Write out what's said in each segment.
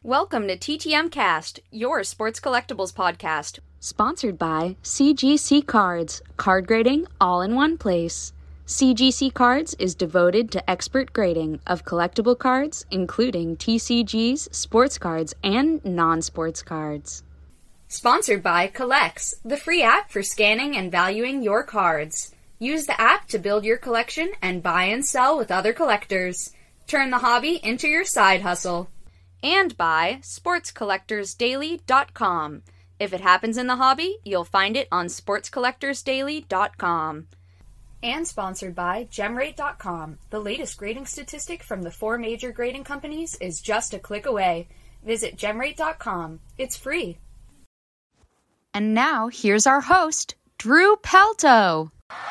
Welcome to TTM Cast, your sports collectibles podcast. Sponsored by CGC Cards, card grading all in one place. CGC Cards is devoted to expert grading of collectible cards, including TCGs, sports cards, and non-sports cards. Sponsored by Collects, the free app for scanning and valuing your cards. Use the app to build your collection and buy and sell with other collectors. Turn the hobby into your side hustle. And by sportscollectorsdaily.com. If it happens in the hobby, you'll find it on sportscollectorsdaily.com. And sponsored by GemRate.com. The latest grading statistic from the 4 major grading companies is just a click away. Visit GemRate.com. It's free. And now, here's our host, Drew Pelto.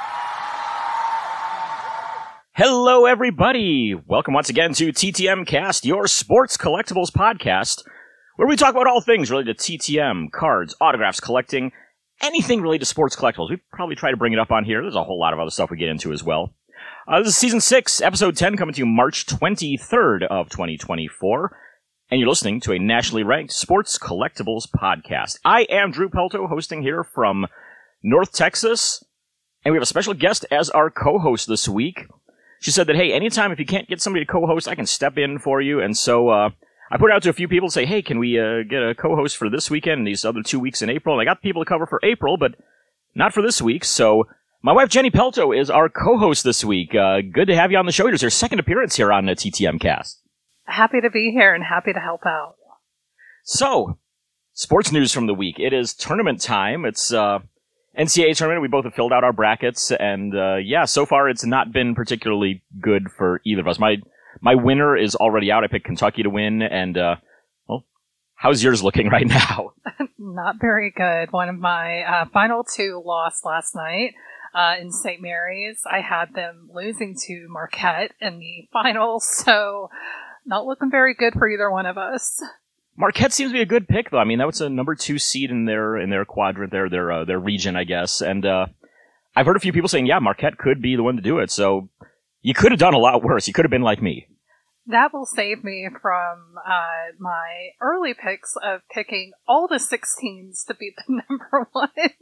Hello, everybody! Welcome once again to TTM Cast, your sports collectibles podcast, where we talk about all things related to TTM, cards, autographs, collecting, anything related to sports collectibles. We probably try to bring it up on here. There's a whole lot of other stuff we get into as well. This is Season 6, Episode 10, coming to you March 23rd of 2024, and you're listening to a nationally ranked sports collectibles podcast. I am Drew Pelto, hosting here from North Texas, and we have a special guest as our co-host this week. She said that, hey, anytime if you can't get somebody to co-host, I can step in for you. And so I put it out to a few people to say, hey, can we get a co-host for this weekend and these other 2 weeks in April? And I got people to cover for April, but not for this week. So my wife, Jenny Pelto, is our co-host this week. Good to have you on the show. It was your second appearance here on the TTM Cast. Happy to be here and happy to help out. So, sports news from the week. It is tournament time. It's NCAA tournament. We both have filled out our brackets, and so far it's not been particularly good for either of us. My winner is already out. I picked Kentucky to win, and how's yours looking right now? Not very good. One of my final two lost last night in St. Mary's. I had them losing to Marquette in the finals, so not looking very good for either one of us. Marquette seems to be a good pick, though. I mean, that was a number 2 seed in their quadrant, their region, I guess. And I've heard a few people saying, yeah, Marquette could be the one to do it. So you could have done a lot worse. You could have been like me. That will save me from my early picks of picking all the 16s to beat the number 1s.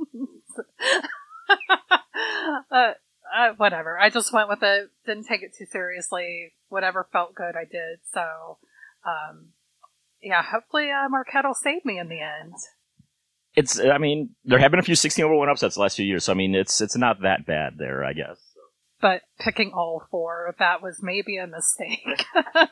Whatever. I just went with it. Didn't take it too seriously. Whatever felt good, I did. So, yeah, hopefully Marquette will save me in the end. I mean, there have been a few 16-over-1 upsets the last few years, so I mean, it's not that bad there, I guess. But picking all 4, that was maybe a mistake.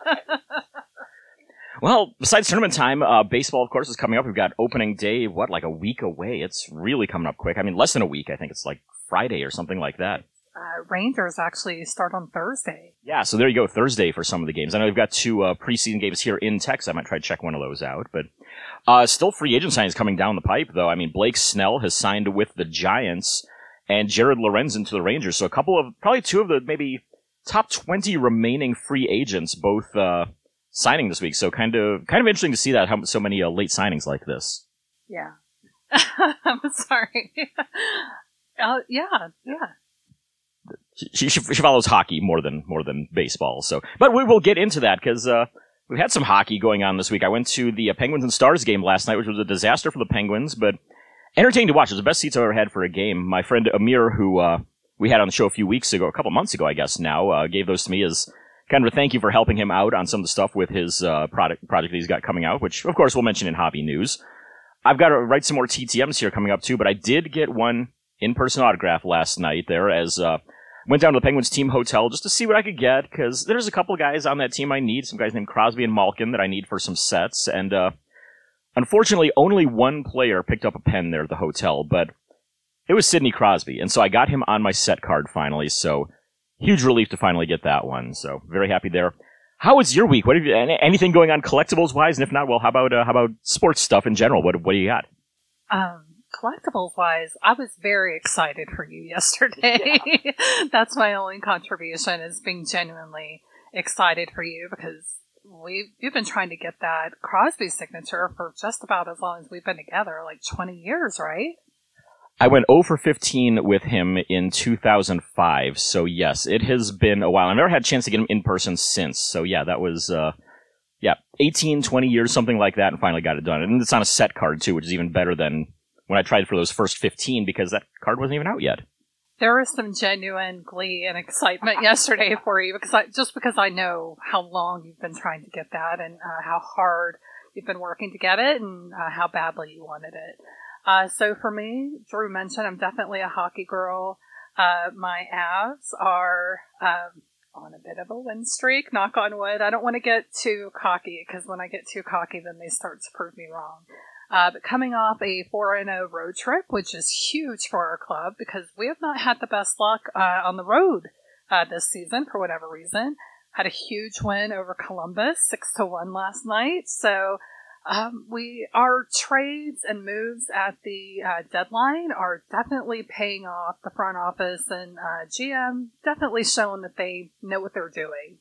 Well, besides tournament time, baseball, of course, is coming up. We've got opening day, like a week away? It's really coming up quick. I mean, less than a week. I think it's like Friday or something like that. Rangers actually start on Thursday. Yeah, so there you go, Thursday for some of the games. I know we've got 2 preseason games here in Texas. I might try to check one of those out. But still free agent signings coming down the pipe, though. I mean, Blake Snell has signed with the Giants and Jared Lorenzen to the Rangers. So probably 2 of the maybe top 20 remaining free agents both signing this week. So kind of interesting to see that, how so many late signings like this. Yeah. I'm sorry. Yeah. She follows hockey more than baseball. So, but we will get into that because we've had some hockey going on this week. I went to the Penguins and Stars game last night, which was a disaster for the Penguins, but entertaining to watch. It was the best seats I've ever had for a game. My friend Amir, who we had on the show a couple months ago, I guess now, gave those to me as kind of a thank you for helping him out on some of the stuff with his project that he's got coming out, which of course we'll mention in hobby news. I've got to write some more TTMs here coming up too, but I did get one in-person autograph last night there as went down to the Penguins team hotel just to see what I could get, because there's a couple guys on that team I need, some guys named Crosby and Malkin that I need for some sets, and unfortunately only one player picked up a pen there at the hotel, but it was Sidney Crosby, and so I got him on my set card finally, so huge relief to finally get that one, so very happy there. How was your week? What have you, anything going on collectibles-wise, and if not, well, how about sports stuff in general? What do you got? Collectibles-wise, I was very excited for you yesterday. Yeah. That's my only contribution, is being genuinely excited for you, because you've been trying to get that Crosby signature for just about as long as we've been together, like 20 years, right? I went 0 for 15 with him in 2005, so yes, it has been a while. I've never had a chance to get him in person since, so yeah, that was Yeah, 18, 20 years, something like that, and finally got it done. And it's on a set card, too, which is even better than when I tried for those first 15, because that card wasn't even out yet. There was some genuine glee and excitement yesterday for you, because I know how long you've been trying to get that, and how hard you've been working to get it, and how badly you wanted it. So for me, Drew mentioned I'm definitely a hockey girl. My Avs are on a bit of a win streak, knock on wood. I don't want to get too cocky, because when I get too cocky, then they start to prove me wrong. But coming off a 4-0 road trip, which is huge for our club, because we have not had the best luck on the road this season for whatever reason. Had a huge win over Columbus, 6-1 last night. So our trades and moves at the deadline are definitely paying off. The front office and GM definitely showing that they know what they're doing.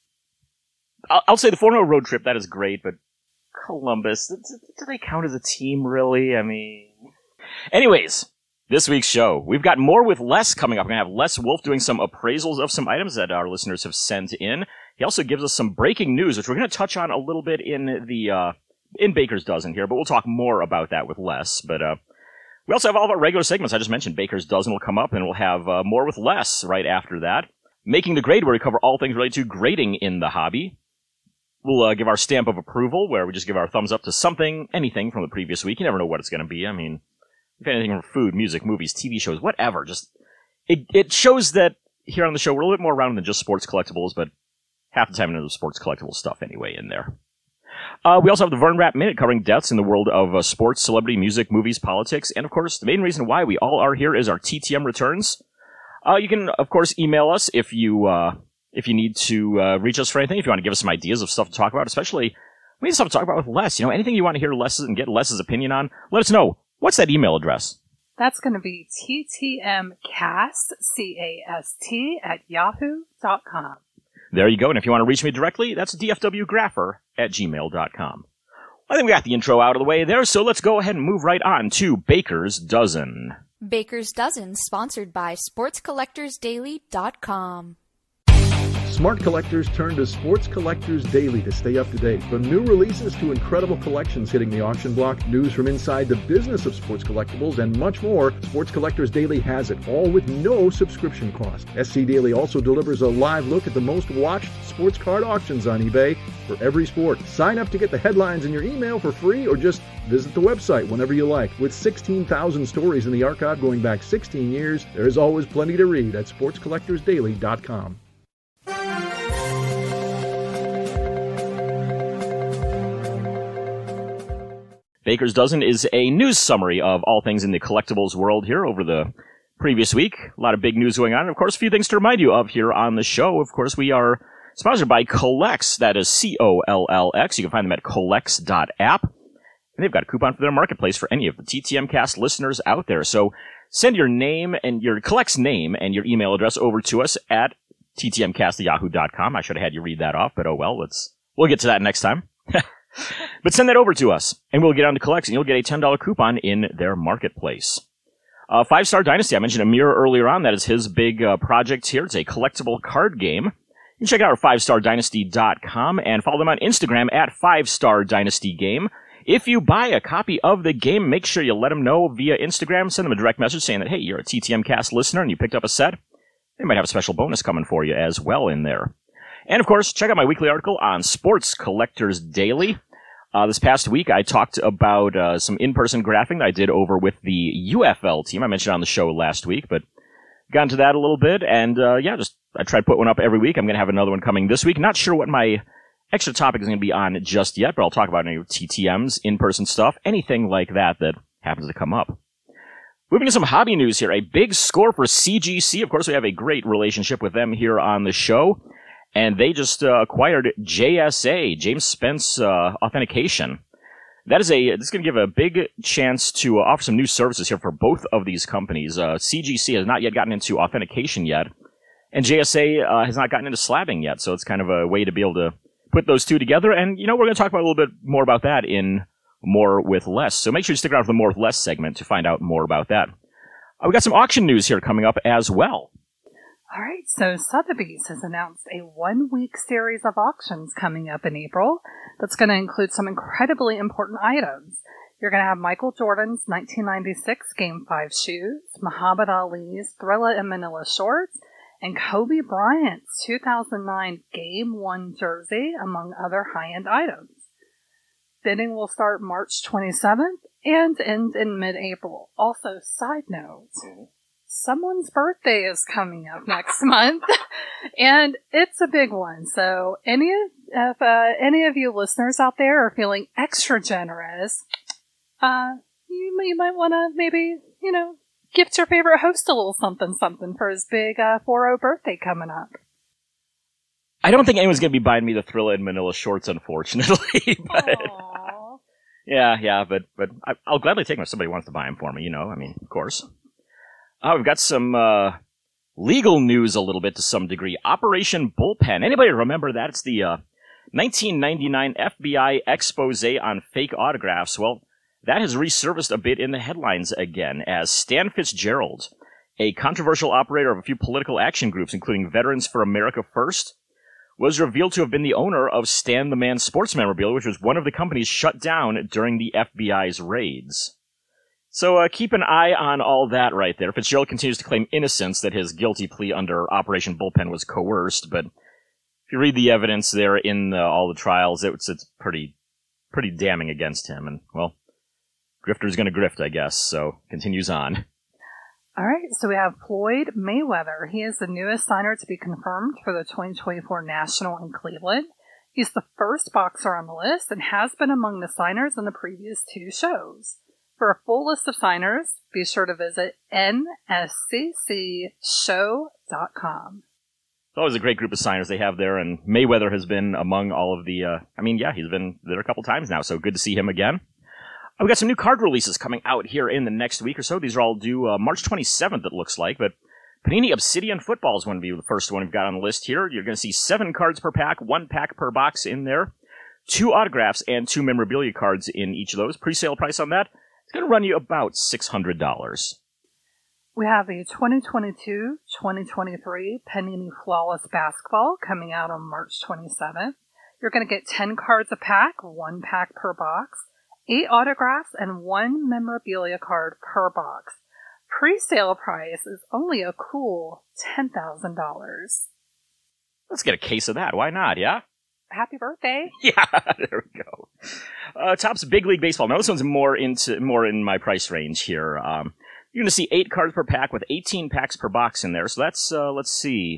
I'll say the 4-0 road trip, that is great, but Columbus, do they count as a team, really? I mean... Anyways, this week's show. We've got more with Les coming up. We're going to have Les Wolf doing some appraisals of some items that our listeners have sent in. He also gives us some breaking news, which we're going to touch on a little bit in the... in Baker's Dozen here, but we'll talk more about that with Les. But we also have all of our regular segments. I just mentioned Baker's Dozen will come up, and we'll have more with Les right after that. Making the Grade, where we cover all things related to grading in the hobby. We'll give our stamp of approval, where we just give our thumbs up to something, anything from the previous week. You never know what it's going to be. I mean, if anything from food, music, movies, TV shows, whatever. Just it shows that here on the show we're a little bit more rounded than just sports collectibles, but half the time into the sports collectible stuff anyway in there. We also have the Vern Rapp Minute, covering deaths in the world of sports, celebrity, music, movies, politics, and of course, the main reason why we all are here is our TTM returns. You can, of course, email us if you need to reach us for anything, if you want to give us some ideas of stuff to talk about, especially we need stuff to talk about with Les. You know, anything you want to hear Les and get Les's opinion on, let us know. What's that email address? That's going to be ttmcast, C-A-S-T, @yahoo.com. There you go. And if you want to reach me directly, that's dfwgrapher@gmail.com. I think we got the intro out of the way there, so let's go ahead and move right on to Baker's Dozen. Baker's Dozen, sponsored by SportsCollectorsDaily.com. Smart collectors turn to Sports Collectors Daily to stay up to date. From new releases to incredible collections hitting the auction block, news from inside the business of sports collectibles, and much more, Sports Collectors Daily has it, all with no subscription cost. SC Daily also delivers a live look at the most watched sports card auctions on eBay for every sport. Sign up to get the headlines in your email for free, or just visit the website whenever you like. With 16,000 stories in the archive going back 16 years, there is always plenty to read at SportsCollectorsDaily.com. Baker's Dozen is a news summary of all things in the collectibles world here over the previous week. A lot of big news going on, and of course, a few things to remind you of here on the show. Of course, we are sponsored by Collex. That is Collx. You can find them at collex.app. And they've got a coupon for their marketplace for any of the TTM Cast listeners out there. So send your name and your Collex name and your email address over to us at ttmcast@yahoo.com. I should have had you read that off, but oh well, we'll get to that next time. But send that over to us, and we'll get on to Collex, and you'll get a $10 coupon in their marketplace. 5-Star Dynasty, I mentioned Amir earlier on. That is his big project here. It's a collectible card game. You can check it out at 5stardynasty.com and follow them on Instagram at 5-Star Dynasty Game. If you buy a copy of the game, make sure you let them know via Instagram. Send them a direct message saying that, hey, you're a TTM Cast listener and you picked up a set. They might have a special bonus coming for you as well in there. And, of course, check out my weekly article on Sports Collectors Daily. This past week, I talked about some in-person graphing that I did over with the UFL team. I mentioned on the show last week, but got into that a little bit. And, I try to put one up every week. I'm going to have another one coming this week. Not sure what my extra topic is going to be on just yet, but I'll talk about any TTMs, in-person stuff, anything like that happens to come up. Moving to some hobby news here. A big score for CGC. Of course, we have a great relationship with them here on the show. And they just acquired JSA, James Spence Authentication. This is going to give a big chance to offer some new services here for both of these companies. CGC has not yet gotten into authentication yet, and JSA has not gotten into slabbing yet, so it's kind of a way to be able to put those two together. And, we're going to talk about a little bit more about that in More with Less. So make sure you stick around for the More with Less segment to find out more about that. We got some auction news here coming up as well. All right, so Sotheby's has announced a one-week series of auctions coming up in April that's going to include some incredibly important items. You're going to have Michael Jordan's 1996 Game 5 shoes, Muhammad Ali's Thrilla in Manila shorts, and Kobe Bryant's 2009 Game 1 jersey, among other high-end items. Bidding will start March 27th and end in mid-April. Also, side note, someone's birthday is coming up next month, and it's a big one. So any of you listeners out there are feeling extra generous, you might want to maybe, gift your favorite host a little something for his big 4-0 birthday coming up. I don't think anyone's going to be buying me the Thrilla in Manila shorts, unfortunately. But yeah, but I'll gladly take them if somebody wants to buy them for me. Of course. We've got some legal news a little bit to some degree. Operation Bullpen. Anybody remember that? It's the 1999 FBI expose on fake autographs. Well, that has resurfaced a bit in the headlines again as Stan Fitzgerald, a controversial operator of a few political action groups, including Veterans for America First, was revealed to have been the owner of Stan the Man Sports Memorabilia, which was one of the companies shut down during the FBI's raids. So keep an eye on all that right there. Fitzgerald continues to claim innocence, that his guilty plea under Operation Bullpen was coerced, but if you read the evidence there in all the trials, it's pretty damning against him. And, well, grifter's gonna grift, I guess, so continues on. All right, so we have Floyd Mayweather. He is the newest signer to be confirmed for the 2024 National in Cleveland. He's the first boxer on the list and has been among the signers in the previous 2 shows. For a full list of signers, be sure to visit nsccshow.com. It's always a great group of signers they have there, and Mayweather has been among all of the, he's been there a couple times now, so good to see him again. We've got some new card releases coming out here in the next week or so. These are all due March 27th, it looks like, but Panini Obsidian Football is going to be the first one we've got on the list here. You're going to see 7 cards per pack, 1 pack per box in there, 2 autographs, and 2 memorabilia cards in each of those. Pre-sale price on that, it's going to run you about $600. We have the 2022-2023 Panini Flawless Basketball coming out on March 27th. You're going to get 10 cards a pack, 1 pack per box, 8 autographs, and 1 memorabilia card per box. Pre-sale price is only a cool $10,000. Let's get a case of that. Why not, yeah? Happy birthday. Yeah, there we go. Topps Big League Baseball. Now, this one's more in my price range here. You're going to see 8 cards per pack with 18 packs per box in there. So that's, let's see,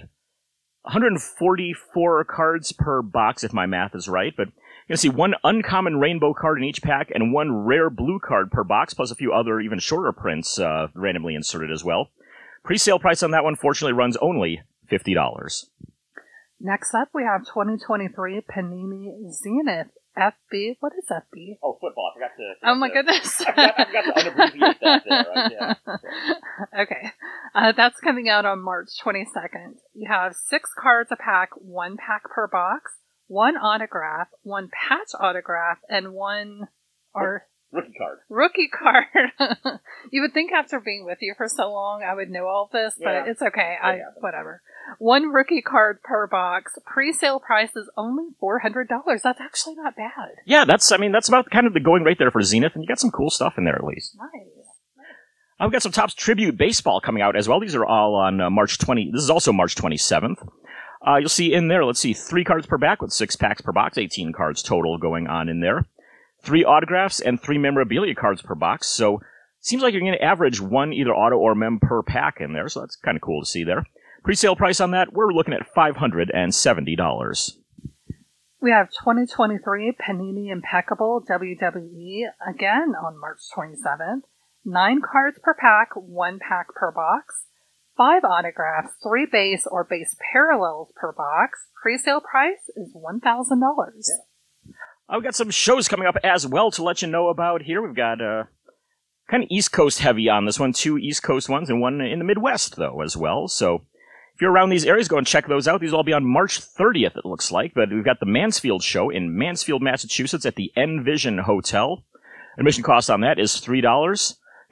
144 cards per box, if my math is right. But you're going to see 1 uncommon rainbow card in each pack and 1 rare blue card per box, plus a few other even shorter prints randomly inserted as well. Pre-sale price on that one, fortunately, runs only $50. Next up, we have 2023 Panini Zenith FB. What is FB? Oh, football. I forgot to... Oh, my goodness. I forgot to unabbreviate that there. Right? Yeah. Okay. That's coming out on March 22nd. You have 6 cards a pack, 1 pack per box, 1 autograph, 1 patch autograph, and 1... Rookie card. You would think after being with you for so long I would know all this, but it's okay. Whatever. 1 rookie card per box. Pre-sale price is only $400. That's actually not bad. Yeah, that's about kind of the going rate there for Zenith, and you got some cool stuff in there at least. Nice. I've got some Topps Tribute Baseball coming out as well. These are all on March 20. This is also March 27th. You'll see in there, 3 cards per pack with 6 packs per box, 18 cards total going on in there. 3 autographs and 3 memorabilia cards per box. So seems like you're going to average 1 either auto or mem per pack in there. So that's kind of cool to see there. Pre-sale price on that, we're looking at $570. We have 2023 Panini Impeccable WWE again on March 27th. 9 cards per pack, 1 pack per box. 5 autographs, 3 base or base parallels per box. Pre-sale price is $1,000. Yeah. I've got some shows coming up as well to let you know about here. We've got kind of East Coast heavy on this one. 2 East Coast ones and 1 in the Midwest, though, as well. So if you're around these areas, go and check those out. These will all be on March 30th, it looks like. But we've got the Mansfield show in Mansfield, Massachusetts at the Envision Hotel. Admission cost on that is $3.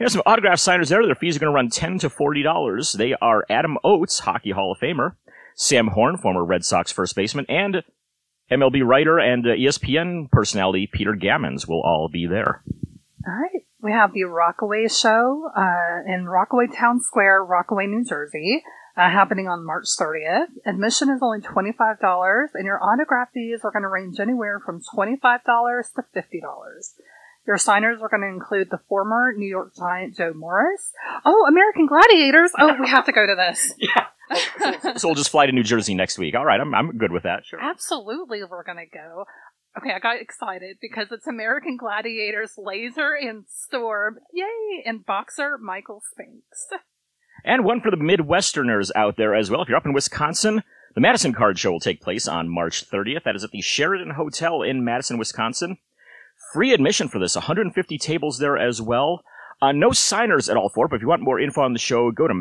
Here's some autograph signers there. Their fees are going to run $10 to $40. They are Adam Oates, Hockey Hall of Famer, Sam Horn, former Red Sox first baseman, and MLB writer and ESPN personality Peter Gammons will all be there. All right. We have the Rockaway Show in Rockaway Town Square, Rockaway, New Jersey, happening on March 30th. Admission is only $25, and your autograph fees are going to range anywhere from $25 to $50. Your signers are going to include the former New York Giant Joe Morris. Oh, American Gladiators. Oh, we have to go to this. Yeah. So we'll just fly to New Jersey next week. All right, I'm good with that. Sure. Absolutely, we're going to go. Okay, I got excited because it's American Gladiators, Laser and Storm. Yay! And boxer Michael Spinks. And one for the Midwesterners out there as well. If you're up in Wisconsin, the Madison Card Show will take place on March 30th. That is at the Sheridan Hotel in Madison, Wisconsin. Free admission for this, 150 tables there as well. No signers at all for it, but if you want more info on the show, go to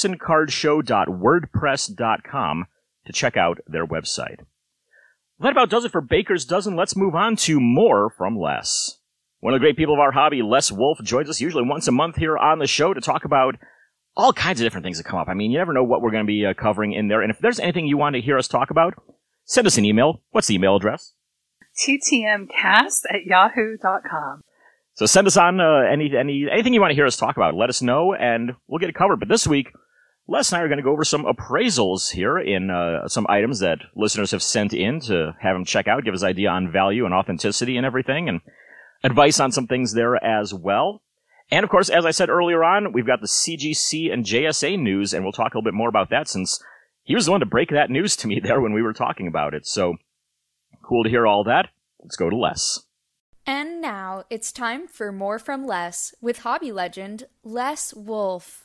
madisoncardshow.wordpress.com to check out their website. Well, that about does it for Baker's Dozen. Let's move on to more from Les. One of the great people of our hobby, Les Wolf, joins us usually once a month here on the show to talk about all kinds of different things that come up. I mean, you never know what we're going to be covering in there. And if there's anything you want to hear us talk about, send us an email. What's the email address? ttmcast@yahoo.com. So send us on anything you want to hear us talk about. Let us know, and we'll get it covered. But this week, Les and I are going to go over some appraisals here in some items that listeners have sent in to have them check out, give us idea on value and authenticity and everything, and advice on some things there as well. And, of course, as I said earlier on, we've got the CGC and JSA news, and we'll talk a little bit more about that since he was the one to break that news to me there when we were talking about it. So, cool to hear all that. Let's go to Les. And now it's time for more from Les with hobby legend Les Wolf.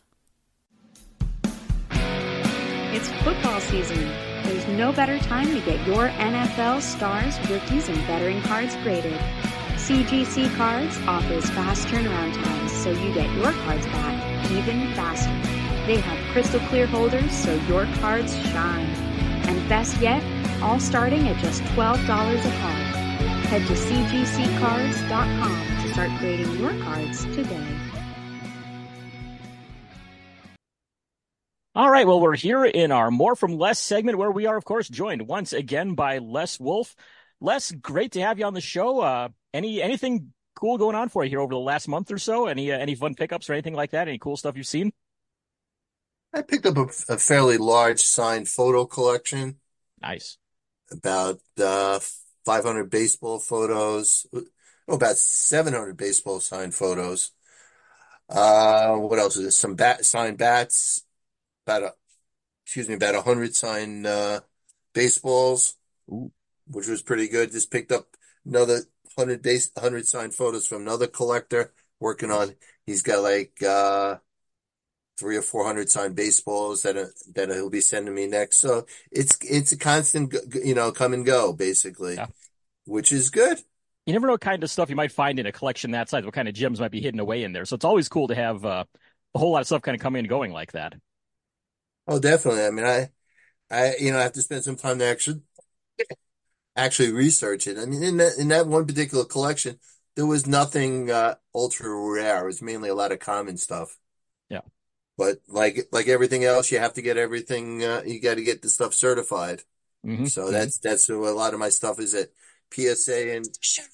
It's football season. There's no better time to get your NFL stars, rookies, and veteran cards graded. CGC Cards offers fast turnaround times so you get your cards back even faster. They have crystal clear holders so your cards shine. And best yet, all starting at just $12 a card. Head to cgccards.com to start grading your cards today. All right, well, we're here in our More from Les segment where we are, of course, joined once again by Les Wolf. Les, great to have you on the show. Anything cool going on for you here over the last month or so? Any fun pickups or anything like that? Any cool stuff you've seen? I picked up a fairly large signed photo collection. Nice. About 500 baseball photos. About 700 baseball signed photos. What else is it? Some signed bats. About 100 signed baseballs. Ooh. Which was pretty good. Just picked up another 100 signed photos from another collector working on. He's got like 300 or 400 signed baseballs that he'll be sending me next. So it's a constant, come and go basically, yeah. Which is good. You never know what kind of stuff you might find in a collection that size. What kind of gems might be hidden away in there. So it's always cool to have a whole lot of stuff kind of coming and going like that. Oh, definitely. I mean, I have to spend some time to actually research it. I mean, in that one particular collection, there was nothing ultra rare. It was mainly a lot of common stuff. Yeah. But like everything else, you have to get everything. You got to get the stuff certified. Mm-hmm. So that's who a lot of my stuff is at PSA and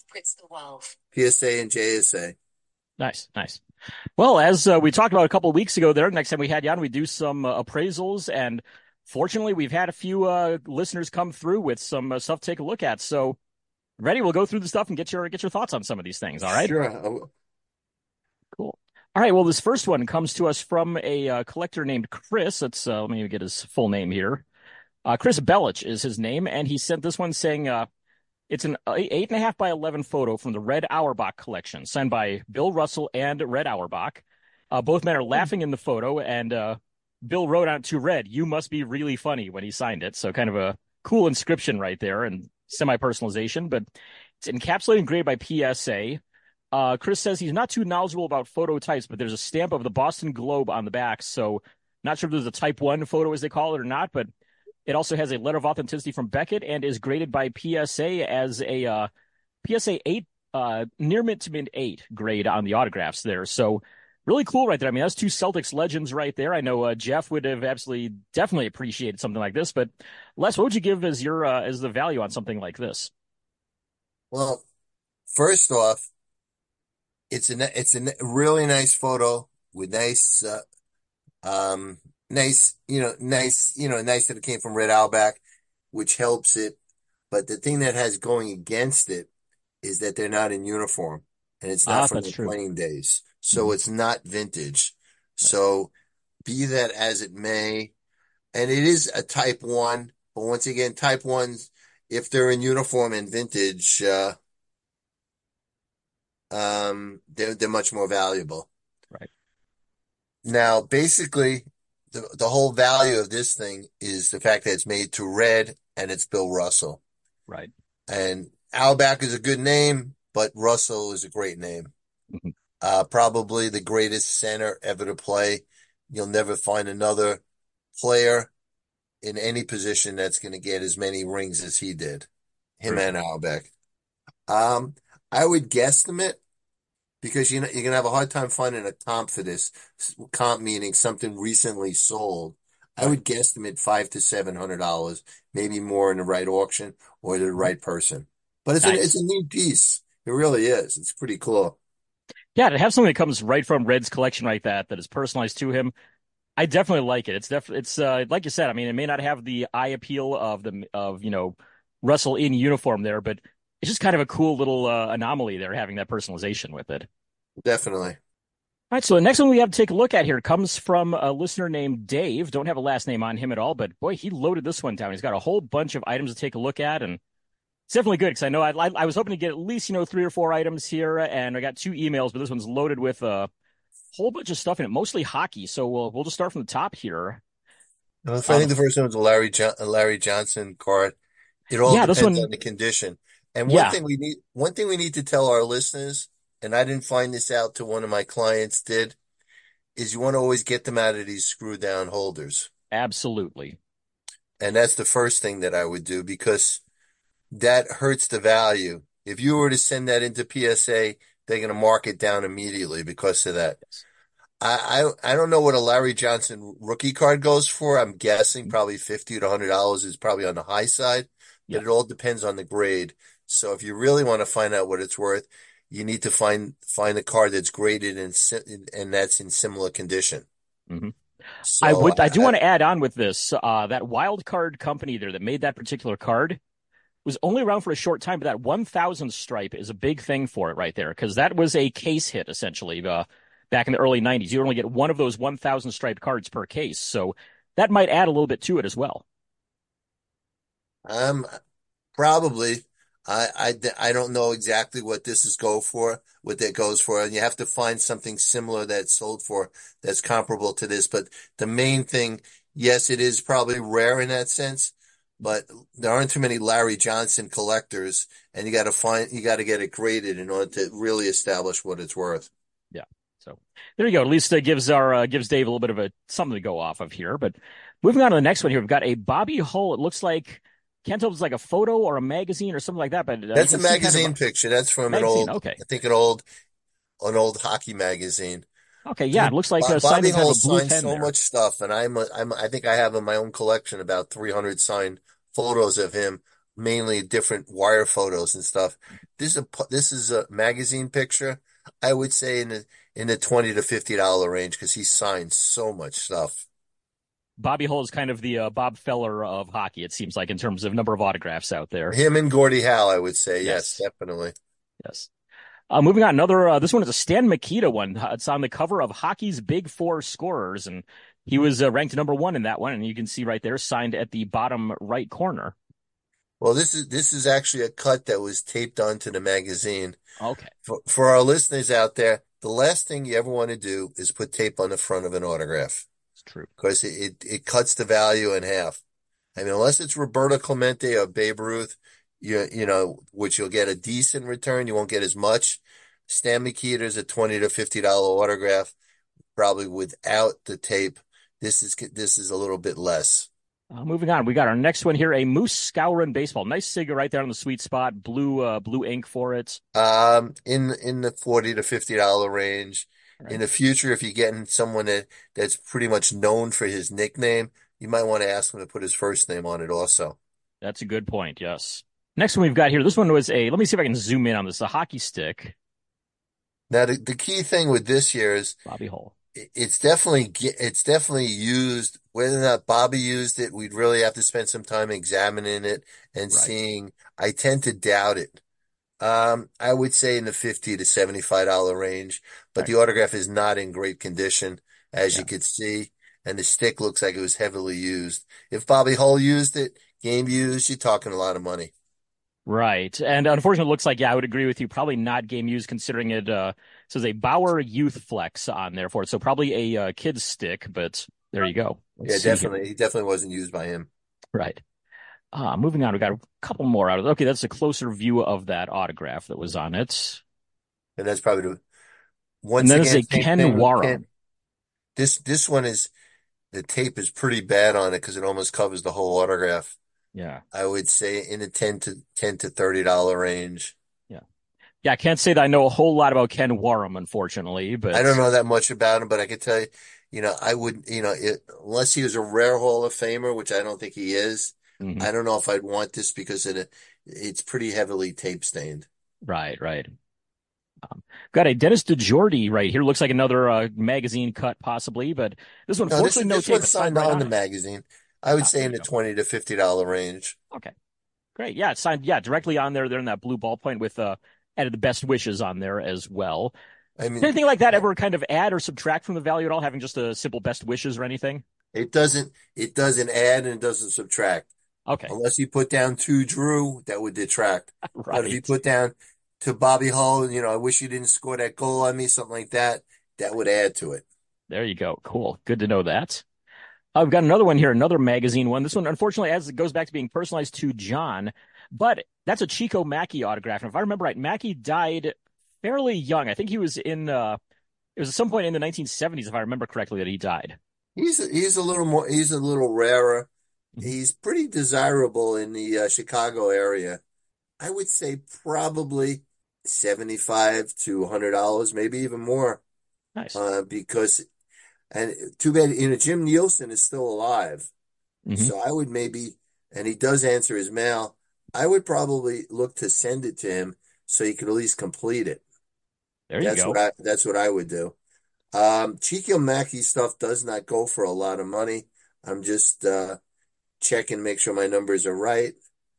JSA. Nice. Well, as we talked about a couple of weeks ago there, next time we had you on, we do some appraisals, and fortunately, we've had a few listeners come through with some stuff to take a look at. So, ready? We'll go through the stuff and get your thoughts on some of these things. All right? Sure. Cool. All right. Well, this first one comes to us from a collector named Chris. Let me get his full name here. Chris Belich is his name, and he sent this one saying it's an 8.5 by 11 photo from the Red Auerbach collection, signed by Bill Russell and Red Auerbach. Both men are laughing in the photo, and Bill wrote on it to Red, "You must be really funny," when he signed it. So kind of a cool inscription right there and semi-personalization, but it's encapsulated and graded by PSA. Chris says he's not too knowledgeable about photo types, but there's a stamp of the Boston Globe on the back. So not sure if there's a type 1 photo as they call it or not, but it also has a letter of authenticity from Beckett and is graded by PSA as a PSA 8, near mint to mint 8 grade on the autographs there. So really cool right there. I mean, that's two Celtics legends right there. I know Jeff would have definitely appreciated something like this. But Les, what would you give as your as the value on something like this? Well, first off, it's a really nice photo with nice that it came from Red Auerbach, which helps it. But the thing that has going against it is that they're not in uniform, and it's not from That's the true. playing days, so it's not vintage. So be that as it may, and it is a Type 1, but once again, Type 1s, if they're in uniform and vintage, they're much more valuable. Right. Now, basically, the whole value of this thing is the fact that it's made to red and it's Bill Russell. Right. And Auerbach is a good name, but Russell is a great name. Probably the greatest center ever to play. You'll never find another player in any position that's going to get as many rings as he did. Him and Auerbach. I would guesstimate, because you're going to have a hard time finding a comp for this. Comp meaning something recently sold. I would guesstimate $500 to $700, maybe more in the right auction or the right person. But it's a neat piece. It really is. It's pretty cool. Yeah, to have something that comes right from Red's collection like that is personalized to him, I definitely like it. It's like you said. I mean, it may not have the eye appeal of Russell in uniform there, but it's just kind of a cool little anomaly there, having that personalization with it. Definitely. All right, so the next one we have to take a look at here comes from a listener named Dave. Don't have a last name on him at all, but boy, he loaded this one down. He's got a whole bunch of items to take a look at, and it's definitely good, because I know I was hoping to get at least 3 or 4 items here, and I got 2 emails, but this one's loaded with a whole bunch of stuff in it, mostly hockey. So we'll just start from the top here. I think the first one was a Larry Johnson card. It all depends on the condition. And one thing we need to tell our listeners, and I didn't find this out till one of my clients did, is you want to always get them out of these screw down holders. Absolutely. And that's the first thing that I would do, because that hurts the value. If you were to send that into PSA, they're going to mark it down immediately because of that. Yes. I don't know what a Larry Johnson rookie card goes for. I'm guessing probably $50 to $100 is probably on the high side, but it all depends on the grade. So if you really want to find out what it's worth, you need to find a card that's graded and that's in similar condition. Mm-hmm. So I do want to add on with this, that wild card company there that made that particular card was only around for a short time, but that 1,000 stripe is a big thing for it right there, because that was a case hit, essentially, back in the early 90s. You only get one of those 1,000 striped cards per case, so that might add a little bit to it as well. Probably. I don't know exactly what that goes for, and you have to find something similar that's sold for that's comparable to this. But the main thing, yes, it is probably rare in that sense, but there aren't too many Larry Johnson collectors, and you got to get it graded in order to really establish what it's worth. Yeah. So there you go. At least it gives Dave a little bit of something to go off of here. But moving on to the next one here, we've got a Bobby Hull. It looks like, can't tell if it's like a photo or a magazine or something like that, but that's a magazine picture. That's from an old hockey magazine. Okay, yeah, it looks like Bobby Hull signed so much stuff, and I think I have in my own collection about 300 signed photos of him, mainly different wire photos and stuff. This is a magazine picture. I would say in the $20 to $50 range, because he signed so much stuff. Bobby Hull is kind of the Bob Feller of hockey, it seems like, in terms of number of autographs out there. Him and Gordie Howe, I would say. Yes, definitely. Yes. Moving on, this one is a Stan Mikita one. It's on the cover of Hockey's Big Four Scorers, and he was ranked number 1 in that one, and you can see right there, signed at the bottom right corner. Well, this is actually a cut that was taped onto the magazine. Okay. For our listeners out there, the last thing you ever want to do is put tape on the front of an autograph. True, because it cuts the value in half. I mean, unless it's Roberto Clemente or Babe Ruth, which you'll get a decent return, you won't get as much. Stan Mikita's a $20 to $50 autograph, probably without the tape. This is a little bit less. Moving on, we got our next one here, a Moose Skowron baseball. Nice cigar right there on the sweet spot. Blue ink for it. In the $40 to $50 range. in the future, if you're getting someone that's pretty much known for his nickname, you might want to ask him to put his first name on it also. That's a good point. Yes. Next one we've got here. This one was let me see if I can zoom in on this. A hockey stick. Now, the key thing with this year is Bobby Hull. it's definitely used. Whether or not Bobby used it, we'd really have to spend some time examining it and seeing. I tend to doubt it. I would say in the $50 to $75 range, but the autograph is not in great condition, as you could see, and the stick looks like it was heavily used. If Bobby Hull used it, game used, you're talking a lot of money. Right. And unfortunately, it looks like, I would agree with you. Probably not game used, considering it says a Bauer Youth Flex on there for it. So probably a kid's stick, but there you go. Let's definitely. He definitely wasn't used by him. Right. Moving on, we got a couple more out of it. Okay, that's a closer view of that autograph that was on it. And that's probably and then there's a Ken Warham. This one is, the tape is pretty bad on it because it almost covers the whole autograph. Yeah. I would say in the $10 to $30 range. Yeah, I can't say that I know a whole lot about Ken Warham, unfortunately, but I don't know that much about him, but I can tell you, I wouldn't, unless he was a rare Hall of Famer, which I don't think he is. I don't know if I'd want this because it's pretty heavily tape stained. Right. Got a Dennis DeJordy right here. Looks like another magazine cut, possibly, but this one, fortunately, no tape signed on the magazine. I would say in the $20 to $50 range. Okay, great. Yeah, it's signed. Yeah, directly on there. They're in that blue ballpoint with added the best wishes on there as well. I mean, did anything like that ever kind of add or subtract from the value at all? Having just a simple best wishes or anything? It doesn't add and it doesn't subtract. Okay. Unless you put down to Drew, that would detract. Right. But if you put down to Bobby Hull, I wish you didn't score that goal on me, something like that, that would add to it. There you go. Cool. Good to know that. I've got another one here, another magazine one. This one, unfortunately, as it goes back to being personalized to John, but that's a Chico Mackey autograph. And if I remember right, Mackey died fairly young. I think he was it was at some point in the 1970s, if I remember correctly, that he died. He's a little rarer. He's pretty desirable in the Chicago area. I would say probably $75 to $100, maybe even more. Nice. Because, and too bad, Jim Nielsen is still alive. So I would and he does answer his mail, I would probably look to send it to him so he could at least complete it. There you go. That's what I would do. Chico Mackey stuff does not go for a lot of money. I'm just checking, make sure my numbers are right.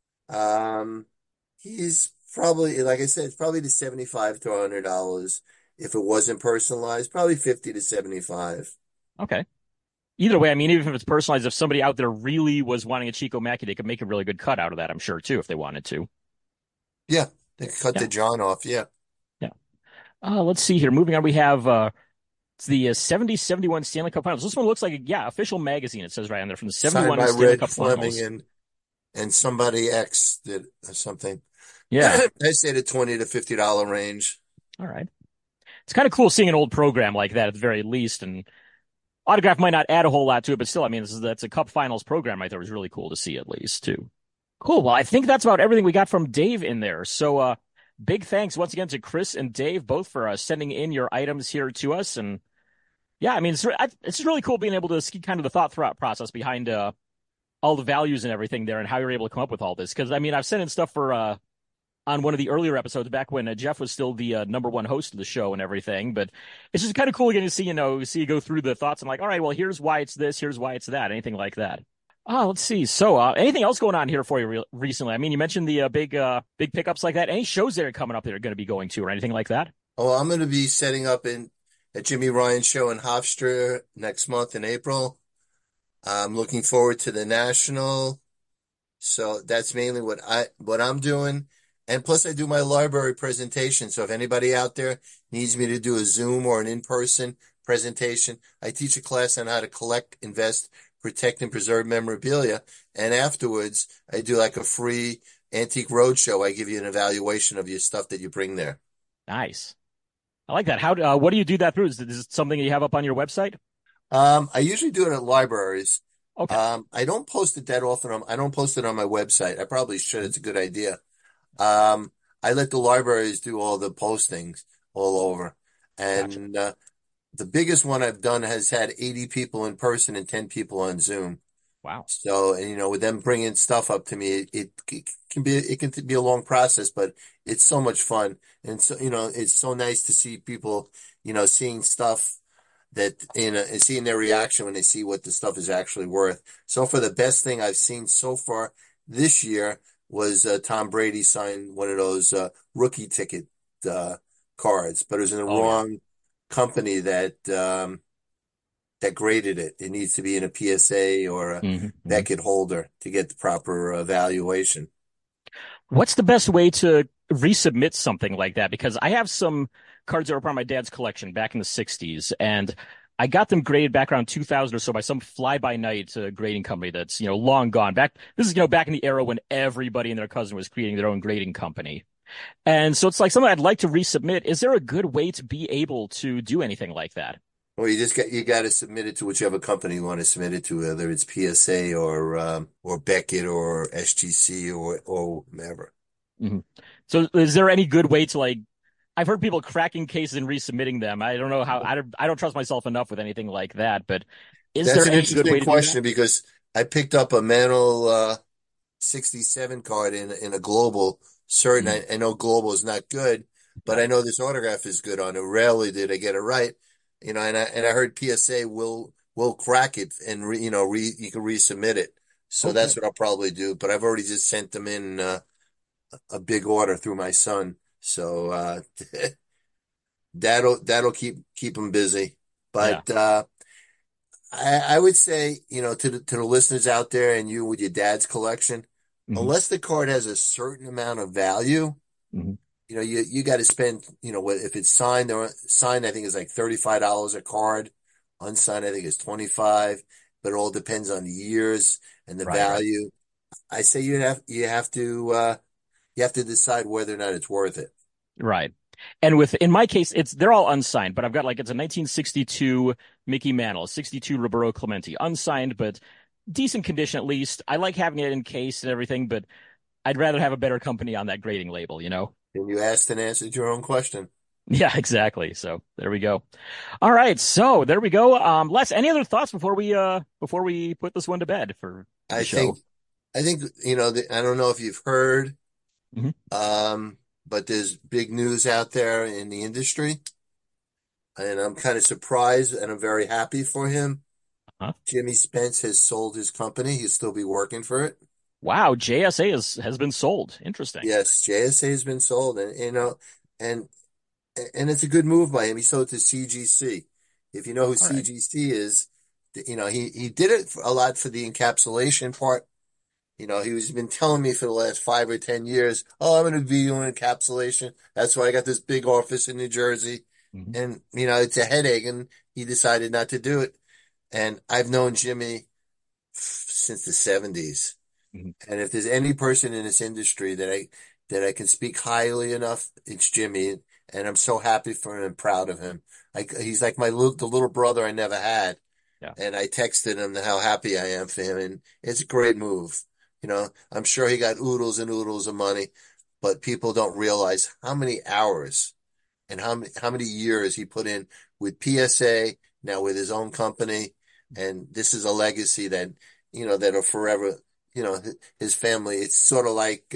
He's probably, like I said, it's probably the $75 to $100. If it wasn't personalized, probably $50 to $75. Okay. Either way, I mean, even if it's personalized, if somebody out there really was wanting a Chico Mackey, they could make a really good cut out of that, I'm sure, too, if they wanted to. Yeah, they could cut the John off, yeah. Yeah. Let's see here. Moving on, we have it's the 70-71 Stanley Cup Finals. This one looks like official magazine. It says right on there from the 71 Stanley Red Cup Fleming Finals. And somebody X did something. Yeah. I say the $20 to $50 range. All right. It's kind of cool seeing an old program like that at the very least, and autograph might not add a whole lot to it, but still, I mean, that's a Cup Finals program I thought was really cool to see at least, too. Cool. Well, I think that's about everything we got from Dave in there. So big thanks once again to Chris and Dave, both for sending in your items here to us. And yeah, I mean, it's really cool being able to see kind of the thought process behind all the values and everything there and how you're able to come up with all this. Because, I mean, I've sent in stuff for on one of the earlier episodes back when Jeff was still the number one host of the show and everything. But it's just kind of cool getting to see you go through the thoughts and like, all right, well, here's why it's this, here's why it's that, anything like that. Let's see. So anything else going on here for you recently? I mean, you mentioned the big pickups like that. Any shows that are coming up that are going to be going to or anything like that? Oh, I'm going to be setting up at Jimmy Ryan's show in Hofstra next month in April. I'm looking forward to the National. So that's mainly what I'm doing. And plus I do my library presentation. So if anybody out there needs me to do a Zoom or an in-person presentation, I teach a class on how to collect, invest, protect, and preserve memorabilia. And afterwards, I do like a free antique roadshow. I give you an evaluation of your stuff that you bring there. Nice. I like that. What do you do that through? Is it something you have up on your website? I usually do it at libraries. Okay. I don't post it that often. I don't post it on my website. I probably should. It's a good idea. I let the libraries do all the postings all over. And, Gotcha. the biggest one I've done has had 80 people in person and 10 people on Zoom. Wow. So, and with them bringing stuff up to me, it can be a long process, but it's so much fun. And so, it's so nice to see people, seeing stuff that, and seeing their reaction when they see what the stuff is actually worth. So for the best thing I've seen so far this year was Tom Brady signed one of those rookie ticket cards, but it was in the wrong company that graded it. It needs to be in a PSA or a Beckett holder to get the proper valuation. What's the best way to resubmit something like that? Because I have some cards that were part of my dad's collection back in the 60s, and I got them graded back around 2000 or so by some fly-by-night grading company that's, long gone. This is, back in the era when everybody and their cousin was creating their own grading company. And so it's like something I'd like to resubmit. Is there a good way to be able to do anything like that? Well, you got to submit it to whichever company you want to submit it to, whether it's PSA or Beckett or SGC or whomever. Mm-hmm. So is there any good way to I've heard people cracking cases and resubmitting them. I don't know how, I don't trust myself enough with anything like that, but is there any good way to do that? That's an interesting question, because I picked up a Mantle 67 card in a Global cert. Mm-hmm. I know Global is not good, but I know this autograph is good on it. Rarely did I get it right. And I heard PSA will crack it and you can resubmit it. So that's what I'll probably do. But I've already just sent them in a big order through my son. So that'll keep them busy. But I would say, to the listeners out there and you with your dad's collection, unless the card has a certain amount of value, you got to spend, if it's signed, I think it's like $35 a card. Unsigned, I think it's $25, but it all depends on the years and the value. Right. I say you have to decide whether or not it's worth it. Right. And in my case, they're all unsigned, but I've got it's a 1962 Mickey Mantle, 62 Roberto Clemente, unsigned, but decent condition at least. I like having it encased and everything, but I'd rather have a better company on that grading label, And you asked and answered your own question. Yeah, exactly. So there we go. All right. So there we go. Les, any other thoughts before we put this one to bed for the show? I think, I don't know if you've heard, but there's big news out there in the industry, and I'm kind of surprised and I'm very happy for him. Jimmy Spence has sold his company. He'll still be working for it. Wow, JSA has been sold. Interesting. Yes, JSA has been sold, and it's a good move by him. He sold to CGC. If you know who CGC is, he did it a lot for the encapsulation part. He's been telling me for the last 5 or 10 years, I'm going to be doing encapsulation. That's why I got this big office in New Jersey. And, it's a headache, and he decided not to do it. And I've known Jimmy since the 70s. And if there's any person in this industry that I can speak highly enough, it's Jimmy. And I'm so happy for him and proud of him. He's like the little brother I never had. Yeah. And I texted him how happy I am for him. And it's a great move. I'm sure he got oodles and oodles of money, but people don't realize how many hours and how many years he put in with PSA, now with his own company. And this is a legacy that, that'll forever, his family. It's sort of like,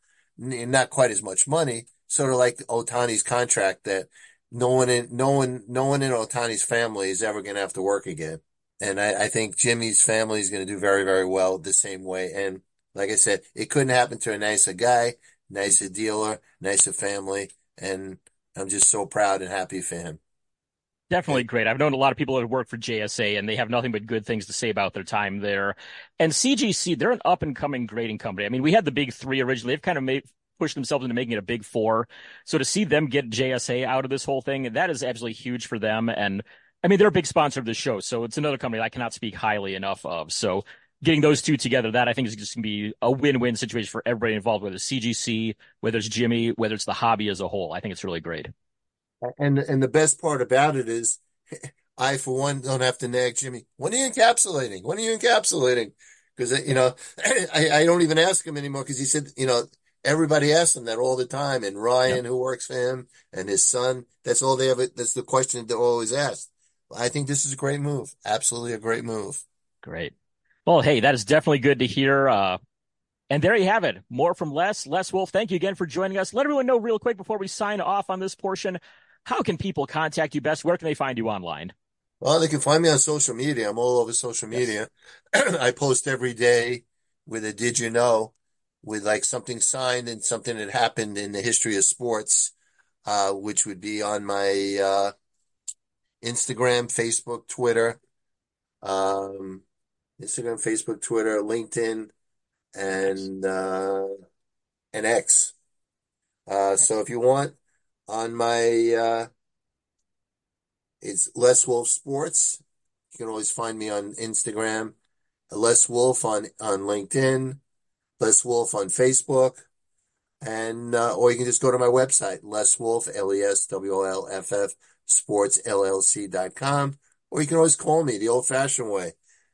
not quite as much money, sort of like Ohtani's contract, that no one in Ohtani's family is ever going to have to work again. And I think Jimmy's family is going to do very, very well the same way. And like I said, it couldn't happen to a nicer guy, nicer dealer, nicer family. And I'm just so proud and happy for him. Definitely great. I've known a lot of people that work for JSA, and they have nothing but good things to say about their time there. And CGC, they're an up-and-coming grading company. I mean, we had the big three originally. They've kind of pushed themselves into making it a big four. So to see them get JSA out of this whole thing, that is absolutely huge for them. And I mean, they're a big sponsor of the show, so it's another company I cannot speak highly enough of. So getting those two together, that I think is just going to be a win-win situation for everybody involved, whether it's CGC, whether it's Jimmy, whether it's the hobby as a whole. I think it's really great. And the best part about it is, I, for one, don't have to nag Jimmy. When are you encapsulating? When are you encapsulating? Because, I don't even ask him anymore, because he said, everybody asks him that all the time. And Ryan, who works for him, and his son, that's all they ever, that's the question they're always asked. I think this is a great move. Absolutely a great move. Great. Well, hey, that is definitely good to hear. And there you have it. More from Les. Les Wolf, thank you again for joining us. Let everyone know real quick before we sign off on this portion, how can people contact you best? Where can they find you online? Well, they can find me on social media. I'm all over social media. I post every day with a did you know, with like something signed and something that happened in the history of sports, which would be on my Instagram, Facebook, Twitter, LinkedIn, and X. So if you want, on my it's Les Wolf Sports. You can always find me on Instagram, Les Wolf on LinkedIn, Les Wolf on Facebook, and or you can just go to my website, Les Wolf, LESWOLFF, sportsllc.com, or you can always call me the old-fashioned way,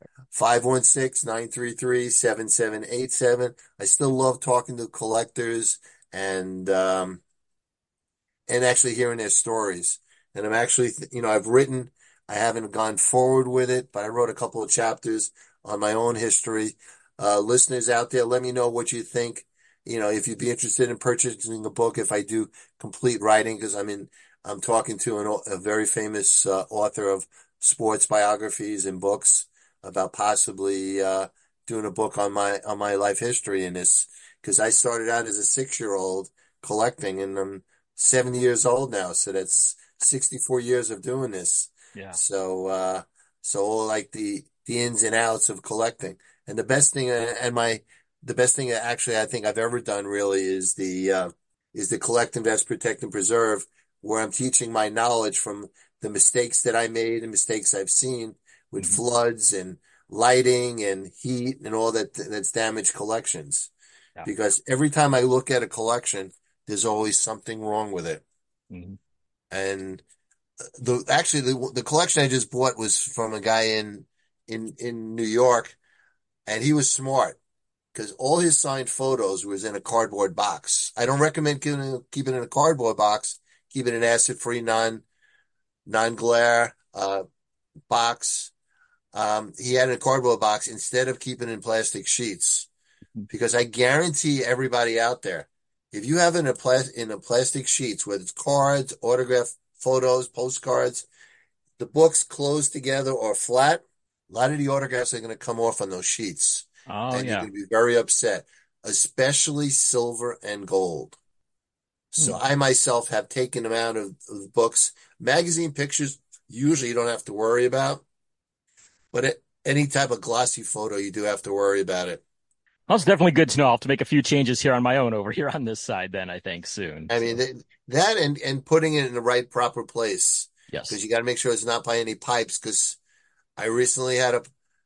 516-933-7787. I still love talking to collectors and actually hearing their stories. And I'm actually, I've written, I haven't gone forward with it, but I wrote a couple of chapters on my own history. Listeners out there, let me know what you think. If you'd be interested in purchasing a book, if I do complete writing, because I'm talking to a very famous author of sports biographies and books about possibly doing a book on my life history in this, because I started out as a 6-year-old collecting, and I'm 70 years old now, so that's 64 years of doing this. Yeah. So all like the ins and outs of collecting. And the best thing that actually I think I've ever done really is the Collect, Invest, Protect, and Preserve, where I'm teaching my knowledge from the mistakes that I made and mistakes I've seen with floods and lighting and heat and all that's damaged collections. Yeah. Because every time I look at a collection, there's always something wrong with it. Mm-hmm. And the collection I just bought was from a guy in New York, and he was smart because all his signed photos was in a cardboard box. I don't recommend keep it in a cardboard box. Keep it in acid-free, non-glare box. He had it in a cardboard box instead of keeping it in plastic sheets, because I guarantee everybody out there, if you have it in a plastic sheets, whether it's cards, autograph photos, postcards, the books closed together or flat, a lot of the autographs are going to come off on those sheets. Oh, and yeah. You're going to be very upset, especially silver and gold. So I myself have taken them out of books. Magazine pictures, usually you don't have to worry about. But any type of glossy photo, you do have to worry about it. Well, it's definitely good to know. I'll have to make a few changes here on my own over here on this side then, I think, soon. I mean, that and putting it in the right, proper place. Yes. Because you got to make sure it's not by any pipes, because I recently had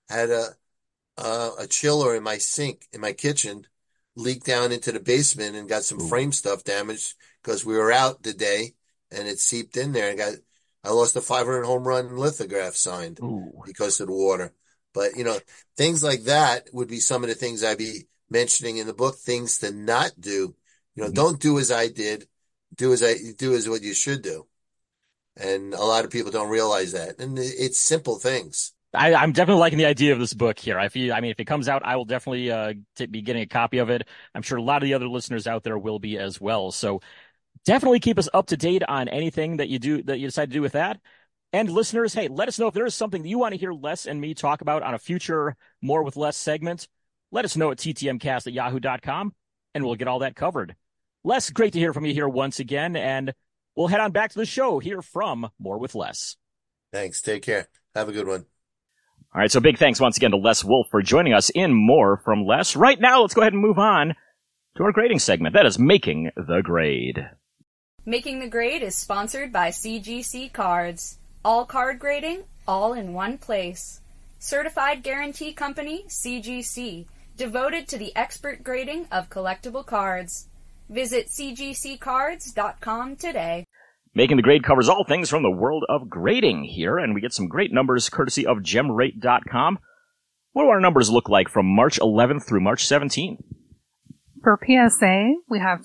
a chiller in my sink, in my kitchen, leak down into the basement and got some frame stuff damaged because we were out the day and it seeped in there. I lost a 500 home run lithograph signed because of the water. But, things like that would be some of the things I'd be mentioning in the book, things to not do. Don't do as I did. Do as what you should do. And a lot of people don't realize that. And it's simple things. I'm definitely liking the idea of this book here. If it comes out, I will definitely be getting a copy of it. I'm sure a lot of the other listeners out there will be as well. So definitely keep us up to date on anything that you decide to do with that. And listeners, hey, let us know if there is something that you want to hear Les and me talk about on a future More with Les segment. Let us know at ttmcast@yahoo.com, and we'll get all that covered. Les, great to hear from you here once again, and we'll head on back to the show here from More with Les. Thanks. Take care. Have a good one. All right, so big thanks once again to Les Wolf for joining us in More from Les. Right now, let's go ahead and move on to our grading segment. That is Making the Grade. Making the Grade is sponsored by CGC Cards. All card grading, all in one place. Certified Guarantee Company, CGC, devoted to the expert grading of collectible cards. Visit cgccards.com today. Making the Grade covers all things from the world of grading here, and we get some great numbers courtesy of GemRate.com. What do our numbers look like from March 11th through March 17th? For PSA, we have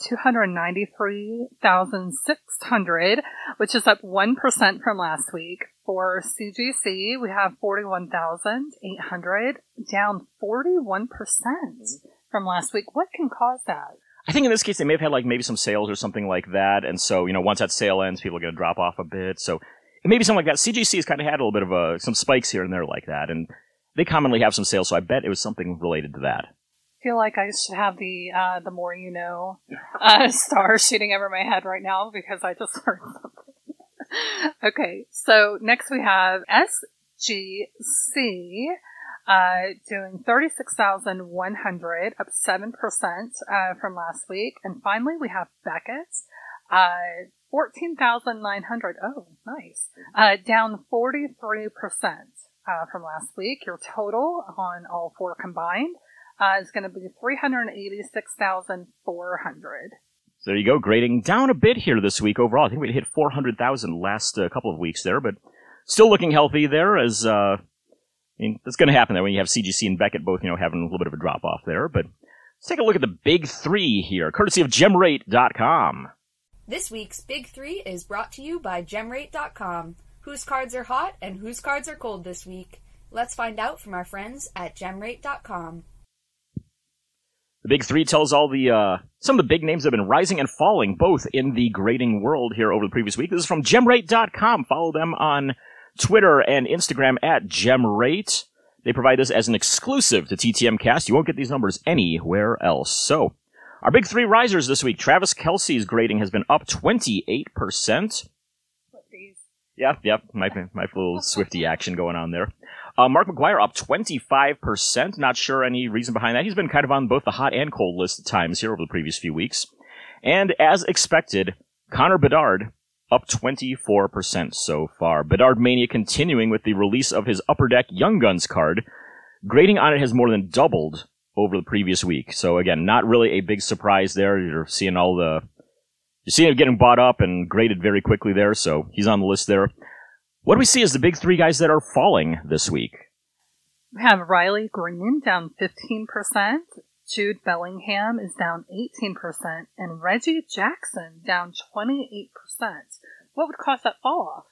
293,600, which is up 1% from last week. For CGC, we have 41,800, down 41% from last week. What can cause that? I think in this case they may have had like maybe some sales or something like that, and so once that sale ends, people are going to drop off a bit. So it may be something like that. CGC has kind of had a little bit of some spikes here and there like that, and they commonly have some sales. So I bet it was something related to that. I feel like I should have the more you know star shooting over my head right now because I just heard something. Okay, so next we have SGC doing 36,100, up 7% from last week. And finally we have Beckett, 14,900. Oh, nice. Down 43% from last week. Your total on all four combined is going to be 386,400. So there you go, grading down a bit here this week overall. I think we hit 400,000 last couple of weeks there, but still looking healthy there as, that's going to happen there when you have CGC and Beckett both, having a little bit of a drop-off there. But let's take a look at the Big Three here, courtesy of GemRate.com. This week's Big Three is brought to you by GemRate.com. Whose cards are hot and whose cards are cold this week? Let's find out from our friends at GemRate.com. The Big Three tells all the some of the big names that have been rising and falling, both in the grading world here over the previous week. This is from GemRate.com. Follow them on Twitter and Instagram at GemRate. They provide this as an exclusive to TTM Cast. You won't get these numbers anywhere else. So, our Big Three risers this week. Travis Kelce's grading has been up 28%. Yeah, my little Swiftie action going on there. Mark McGwire up 25%. Not sure any reason behind that. He's been kind of on both the hot and cold list at times here over the previous few weeks. And as expected, Connor Bedard up 24% so far. Bedard Mania continuing with the release of his Upper Deck Young Guns card. Grading on it has more than doubled over the previous week. So again, not really a big surprise there. You're seeing it getting bought up and graded very quickly there, so he's on the list there. What do we see as the Big Three guys that are falling this week? We have Riley Green down 15%, Jude Bellingham is down 18%, and Reggie Jackson down 28%. What would cause that fall off?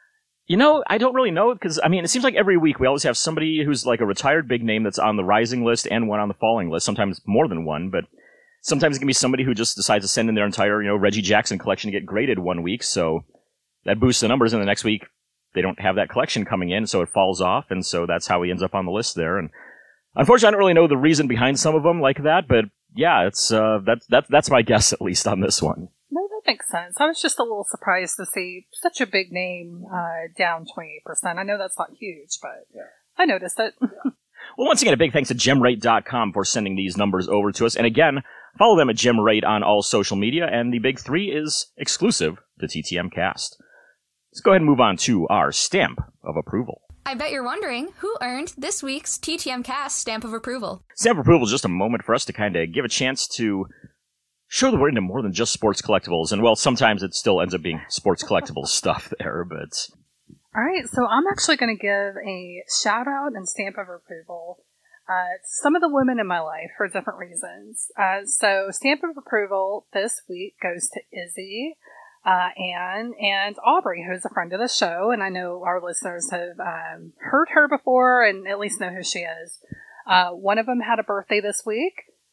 I don't really know, because, it seems like every week we always have somebody who's like a retired big name that's on the rising list and one on the falling list, sometimes more than one, but sometimes it can be somebody who just decides to send in their entire, Reggie Jackson collection to get graded one week, so that boosts the numbers, and the next week they don't have that collection coming in, so it falls off, and so that's how he ends up on the list there. And unfortunately, I don't really know the reason behind some of them like that, but yeah, it's that's my guess at least on this one. No, that makes sense. I was just a little surprised to see such a big name down 28%. I know that's not huge, but I noticed it. Yeah. Well, once again, a big thanks to GemRate.com for sending these numbers over to us. And again, follow them at GemRate on all social media, and the Big Three is exclusive to TTM Cast. Let's go ahead and move on to our stamp of approval. I bet you're wondering who earned this week's TTM Cast stamp of approval. Stamp of approval is just a moment for us to kind of give a chance to show that we're into more than just sports collectibles. And, well, sometimes it still ends up being sports collectibles stuff there, but... All right, so I'm actually going to give a shout-out and stamp of approval to some of the women in my life for different reasons. So stamp of approval this week goes to Izzy, Anne, and Aubrey, who's a friend of the show, and I know our listeners have heard her before and at least know who she is. One of them had a birthday this week.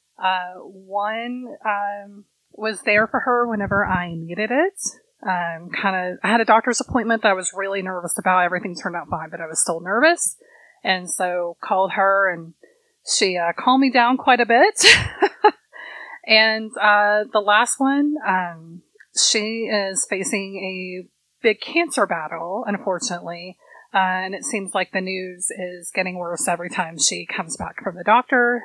One was there for her whenever I needed it. I had a doctor's appointment that I was really nervous about. Everything turned out fine, but I was still nervous. And so called her, and she calmed me down quite a bit. And the last one, she is facing a big cancer battle, unfortunately. And it seems like the news is getting worse every time she comes back from the doctor.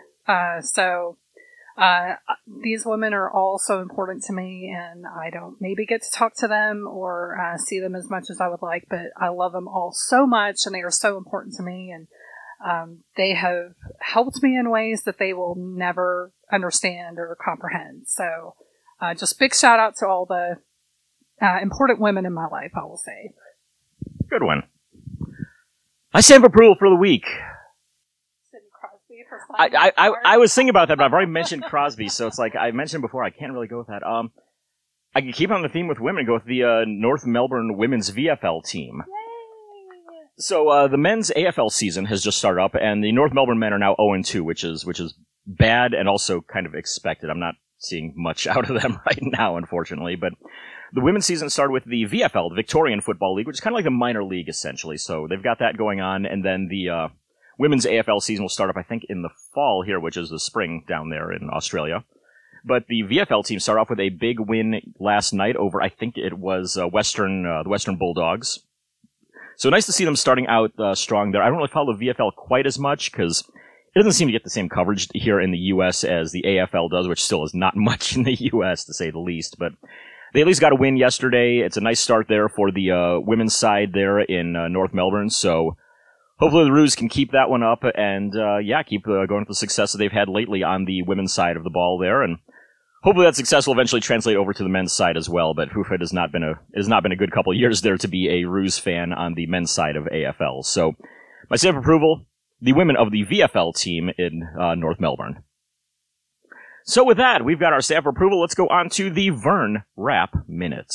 These women are all so important to me, and I don't maybe get to talk to them or see them as much as I would like, but I love them all so much, and they are so important to me, and they have helped me in ways that they will never understand or comprehend. So just big shout out to all the important women in my life, I will say. Good one. My stamp of approval for the week. Sidney Crosby for I was thinking about that, but I've already mentioned Crosby, so it's like I mentioned before. I can't really go with that. I can keep on the theme with women and go with the North Melbourne women's VFL team. Yay! So the men's AFL season has just started up, and the North Melbourne men are now 0-2, which is bad and also kind of expected. I'm not seeing much out of them right now, unfortunately, but the women's season started with the VFL, the Victorian Football League, which is kind of like the minor league, essentially. So they've got that going on, and then the women's AFL season will start up, I think, in the fall here, which is the spring down there in Australia. But the VFL team started off with a big win last night over, I think it was the Western Bulldogs. So nice to see them starting out strong there. I don't really follow the VFL quite as much because it doesn't seem to get the same coverage here in the U.S. as the AFL does, which still is not much in the U.S., to say the least. But they at least got a win yesterday. It's a nice start there for the women's side there in North Melbourne. So hopefully the Roos can keep that one up and, keep going with the success that they've had lately on the women's side of the ball there. And hopefully that success will eventually translate over to the men's side as well. But it has not been a good couple of years there to be a Roos fan on the men's side of AFL. So my stamp of approval, the women of the VFL team in North Melbourne. So with that, we've got our stamp of approval. Let's go on to the Vern Rapp Minute.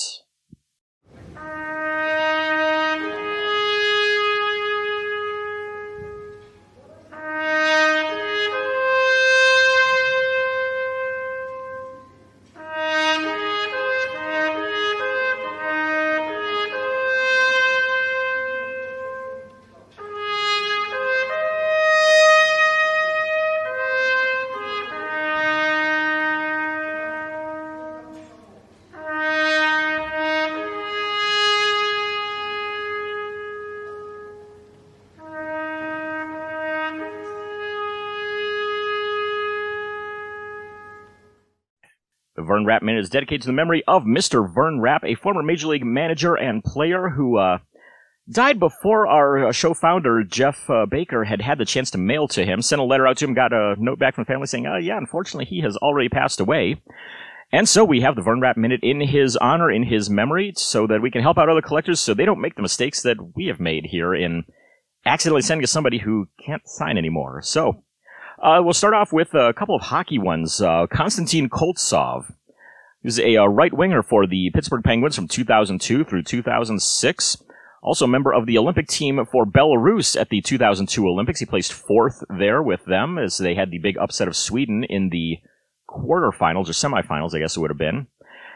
The Vern Rapp Minute is dedicated to the memory of Mr. Vern Rapp, a former Major League manager and player who died before our show founder, Jeff Baker, had the chance to mail to him. Sent a letter out to him, got a note back from the family saying, unfortunately, he has already passed away. And so we have the Vern Rapp Minute in his honor, in his memory, so that we can help out other collectors so they don't make the mistakes that we have made here in accidentally sending to somebody who can't sign anymore. So we'll start off with a couple of hockey ones. Konstantin Koltsov. He was a right-winger for the Pittsburgh Penguins from 2002 through 2006. Also a member of the Olympic team for Belarus at the 2002 Olympics. He placed fourth there with them as they had the big upset of Sweden in the quarterfinals or semifinals, I guess it would have been.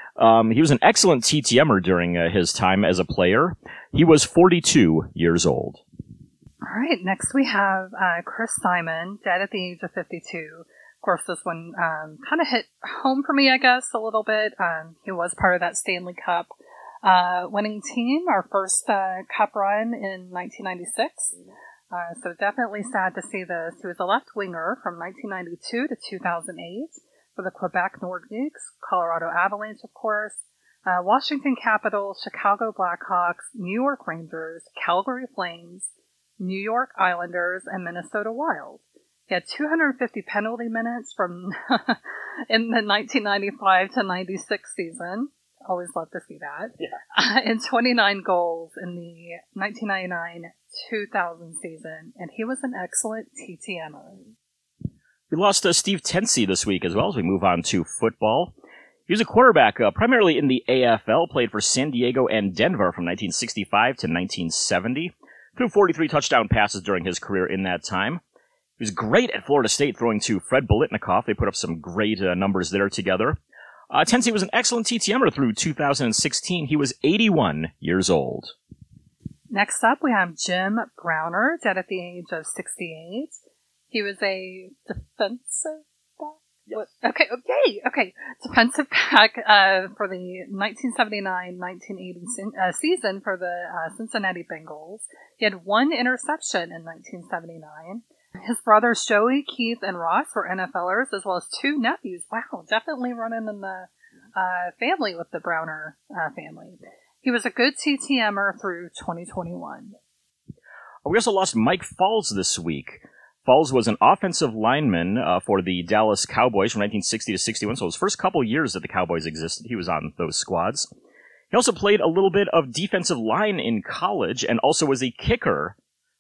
He was an excellent TTMer during his time as a player. He was 42 years old. All right, next we have Chris Simon, dead at the age of 52. Of course, this one kind of hit home for me, I guess, a little bit. He was part of that Stanley Cup winning team, our first Cup run in 1996. So definitely sad to see this. He was a left winger from 1992 to 2008 for the Quebec Nordiques, Colorado Avalanche, of course, Washington Capitals, Chicago Blackhawks, New York Rangers, Calgary Flames, New York Islanders, and Minnesota Wild. He had 250 penalty minutes from in the 1995 to 96 season. Always love to see that. Yeah. And 29 goals in the 1999-2000 season, and he was an excellent TTMer. We lost Steve Tensi this week as well as we move on to football. He was a quarterback primarily in the AFL, played for San Diego and Denver from 1965 to 1970. Threw 43 touchdown passes during his career in that time. He was great at Florida State, throwing to Fred Biletnikoff. They put up some great numbers there together. Tensi was an excellent TTMer through 2016. He was 81 years old. Next up, we have Jim Browner, dead at the age of 68. He was a defensive back? Yes. Okay. Defensive back for the 1979-1980 season for the Cincinnati Bengals. He had one interception in 1979. His brothers Joey, Keith, and Ross were NFLers, as well as two nephews. Wow, definitely running in the family with the Browner family. He was a good TTMer through 2021. We also lost Mike Falls this week. Falls was an offensive lineman for the Dallas Cowboys from 1960 to 61, so his first couple years that the Cowboys existed, he was on those squads. He also played a little bit of defensive line in college and also was a kicker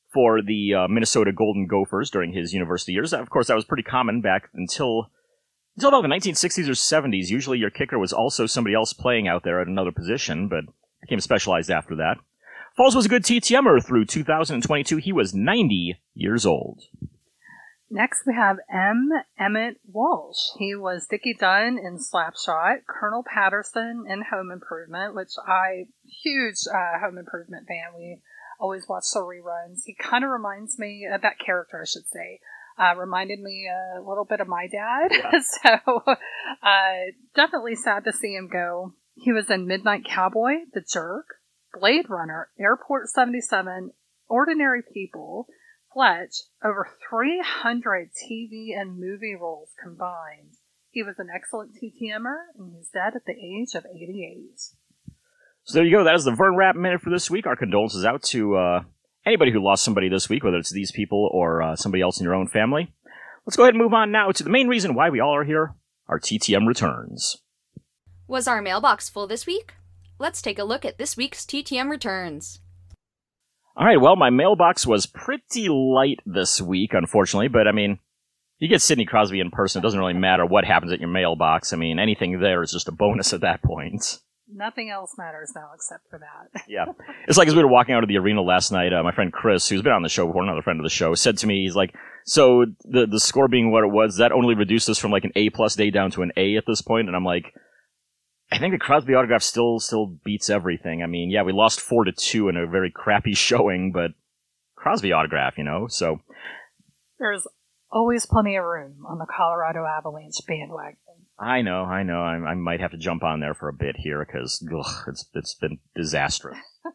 for the Minnesota Golden Gophers during his university years. Of course, that was pretty common back until about the 1960s or 70s. Usually your kicker was also somebody else playing out there at another position, but became specialized after that. Falls was a good TTMer through 2022. He was 90 years old. Next, we have Emmett Walsh. He was Dickie Dunn in Slapshot, Colonel Patterson in Home Improvement, which huge Home Improvement fan. We always watch the reruns. He kind of reminds me of that character, I should say. Reminded me a little bit of my dad. Yeah. So, definitely sad to see him go. He was in Midnight Cowboy, The Jerk, Blade Runner, Airport 77, Ordinary People, Fletch, over 300 TV and movie roles combined. He was an excellent TTMer, and he's dead at the age of 88. So there you go. That is the Vern Rapp Minute for this week. Our condolences out to anybody who lost somebody this week, whether it's these people or somebody else in your own family. Let's go ahead and move on now to the main reason why we all are here, our TTM returns. Was our mailbox full this week? Let's take a look at this week's TTM returns. All right, well, my mailbox was pretty light this week, unfortunately, but I mean, you get Sidney Crosby in person, it doesn't really matter what happens at your mailbox. I mean, anything there is just a bonus at that point. Nothing else matters now except for that. Yeah. It's like as we were walking out of the arena last night, my friend Chris, who's been on the show before, another friend of the show, said to me, he's like, so the score being what it was, that only reduced us from like an A-plus day down to an A at this point, and I'm like, I think the Crosby autograph still beats everything. I mean, yeah, we lost 4-2 in a very crappy showing, but Crosby autograph, so. There's always plenty of room on the Colorado Avalanche bandwagon. I know. I might have to jump on there for a bit here because it's been disastrous.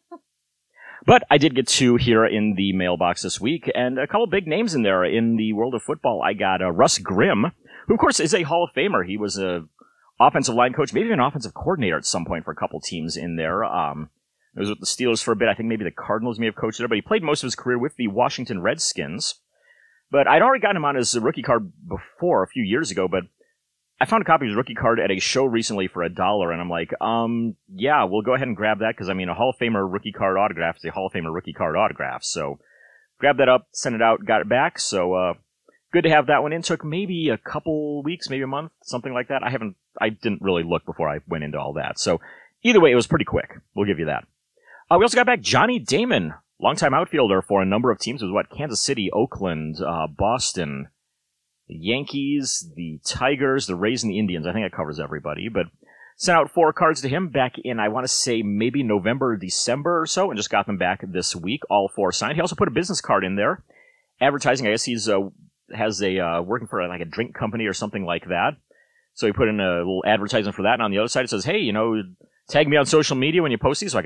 But I did get two here in the mailbox this week, and a couple big names in there in the world of football. I got Russ Grimm, who of course is a Hall of Famer. He was a offensive line coach, maybe an offensive coordinator at some point for a couple teams in there. He was with the Steelers for a bit. I think maybe the Cardinals may have coached there, but he played most of his career with the Washington Redskins. But I'd already gotten him on his rookie card before, a few years ago, but I found a copy of his rookie card at a show recently for $1, and I'm like, yeah, we'll go ahead and grab that, because, I mean, a Hall of Famer rookie card autograph is a Hall of Famer rookie card autograph. So, grabbed that up, sent it out, got it back, so, good to have that one in. Took maybe a couple weeks, maybe a month, something like that. I didn't really look before I went into all that. So, either way, it was pretty quick. We'll give you that. We also got back Johnny Damon, longtime outfielder for a number of teams. It was Kansas City, Oakland, Boston, the Yankees, the Tigers, the Rays, and the Indians. I think that covers everybody. But sent out 4 cards to him back in, I want to say, maybe November or December or so, and just got them back this week, all 4 signed. He also put a business card in there. Advertising, I guess he's has a working for like a drink company or something like that. So he put in a little advertisement for that, and on the other side it says, "Hey, tag me on social media when you post these, so I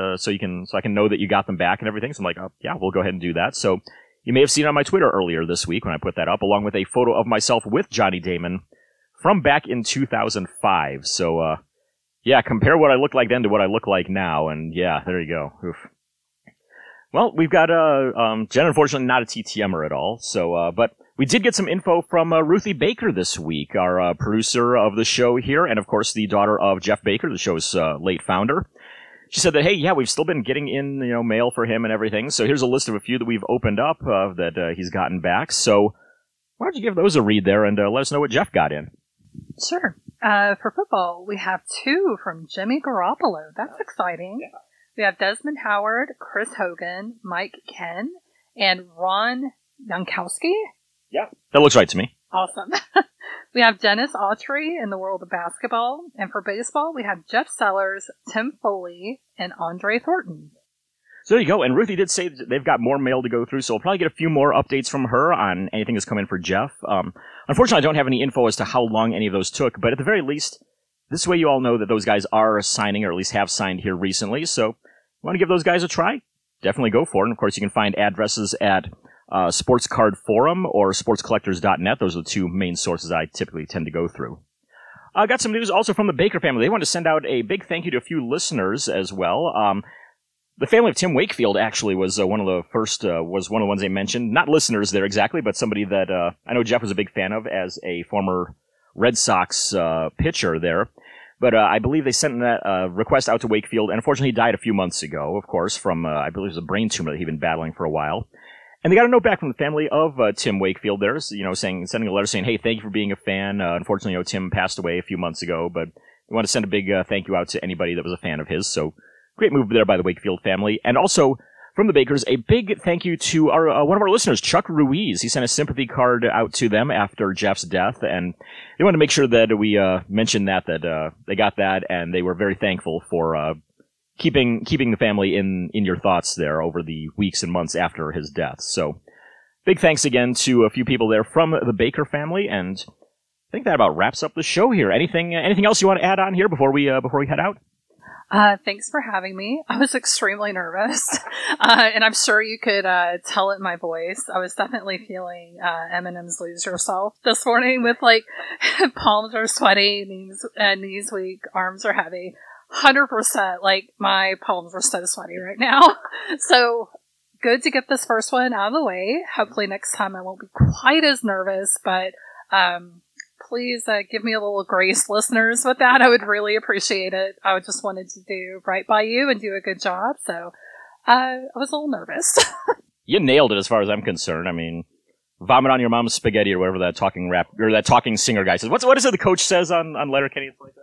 can know that you got them back and everything." So I'm like, "Oh, yeah, we'll go ahead and do that." So you may have seen it on my Twitter earlier this week when I put that up, along with a photo of myself with Johnny Damon from back in 2005. So yeah, compare what I looked like then to what I look like now, and yeah, there you go. Oof. Well, we've got Jen, unfortunately, not a TTMer at all. So, but we did get some info from Ruthie Baker this week, our producer of the show here, and of course the daughter of Jeff Baker, the show's late founder. She said that, hey, yeah, we've still been getting in, mail for him and everything. So here's a list of a few that we've opened up that he's gotten back. So why don't you give those a read there and let us know what Jeff got in? Sure. For football, we have 2 from Jimmy Garoppolo. That's exciting. Yeah. We have Desmond Howard, Chris Hogan, Mike Ken, and Ron Jankowski. Yeah, that looks right to me. Awesome. We have Dennis Autry in the world of basketball. And for baseball, we have Jeff Sellers, Tim Foley, and Andre Thornton. So there you go. And Ruthie did say that they've got more mail to go through, so we'll probably get a few more updates from her on anything that's come in for Jeff. Unfortunately, I don't have any info as to how long any of those took, but at the very least, this way you all know that those guys are signing, or at least have signed here recently. So, want to give those guys a try? Definitely go for it. And of course, you can find addresses at Sports Card Forum or sportscollectors.net. Those are the 2 main sources I typically tend to go through. I got some news also from the Baker family. They wanted to send out a big thank you to a few listeners as well. The family of Tim Wakefield actually was one of the first, was one of the ones they mentioned. Not listeners there exactly, but somebody that I know Jeff was a big fan of as a former Red Sox pitcher there. But I believe they sent that request out to Wakefield, and unfortunately he died a few months ago, of course, from, I believe it was a brain tumor that he'd been battling for a while. And they got a note back from the family of Tim Wakefield there, sending a letter saying, hey, thank you for being a fan. Unfortunately, Tim passed away a few months ago, but we want to send a big thank you out to anybody that was a fan of his. So great move there by the Wakefield family. And also from the Bakers, a big thank you to our one of our listeners, Chuck Ruiz. He sent a sympathy card out to them after Jeff's death, and they wanted to make sure that we mentioned that they got that, and they were very thankful for keeping the family in your thoughts there over the weeks and months after his death. So big thanks again to a few people there from the Baker family, and I think that about wraps up the show here. Anything else you want to add on here before we head out? Thanks for having me. I was extremely nervous, and I'm sure you could tell it in my voice. I was definitely feeling Eminem's "Lose Yourself" this morning with palms are sweaty, knees weak, arms are heavy. 100%, my palms are so sweaty right now. So good to get this first one out of the way. Hopefully next time I won't be quite as nervous, but please give me a little grace, listeners, with that. I would really appreciate it. I just wanted to do right by you and do a good job, so I was a little nervous. You nailed it as far as I'm concerned. I mean, vomit on your mom's spaghetti or whatever that talking rap or that talking singer guy says. What is it the coach says on Letterkenny? It's like that.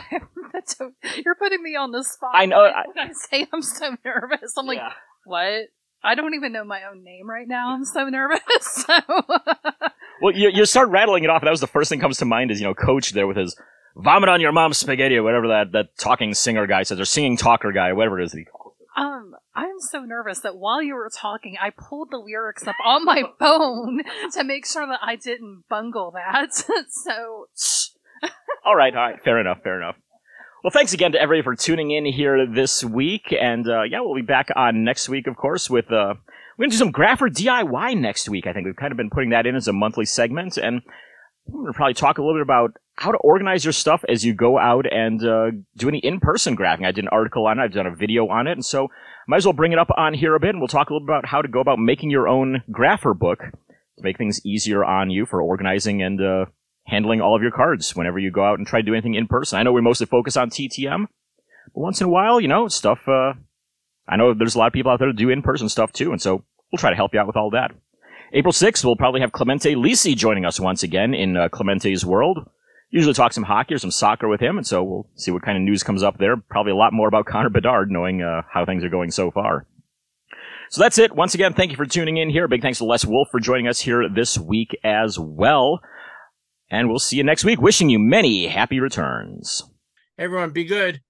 You're putting me on the spot. I know. When I say I'm so nervous, I'm like, what? I don't even know my own name right now. I'm so nervous. So. Well, you start rattling it off, and that was the first thing that comes to mind is, Coach there with his vomit on your mom's spaghetti or whatever that talking singer guy says, or singing talker guy, whatever it is that he calls it. I'm so nervous that while you were talking, I pulled the lyrics up on my phone to make sure that I didn't bungle that. So. All right. Fair enough. Well, thanks again to everybody for tuning in here this week. And, we'll be back on next week, of course, with, we're going to do some Grapher DIY next week. I think we've kind of been putting that in as a monthly segment. And we're going to probably talk a little bit about how to organize your stuff as you go out and do any in-person graphing. I did an article on it. I've done a video on it. And so might as well bring it up on here a bit. And we'll talk a little bit about how to go about making your own Grapher book to make things easier on you for organizing and, handling all of your cards whenever you go out and try to do anything in person. I know we mostly focus on TTM, but once in a while, stuff, I know there's a lot of people out there that do in-person stuff too, and so we'll try to help you out with all that. April 6th, we'll probably have Clemente Lisi joining us once again in Clemente's World. Usually talk some hockey or some soccer with him, and so we'll see what kind of news comes up there. Probably a lot more about Connor Bedard, knowing how things are going so far. So that's it. Once again, thank you for tuning in here. Big thanks to Les Wolf for joining us here this week as well. And we'll see you next week. Wishing you many happy returns. Everyone, be good.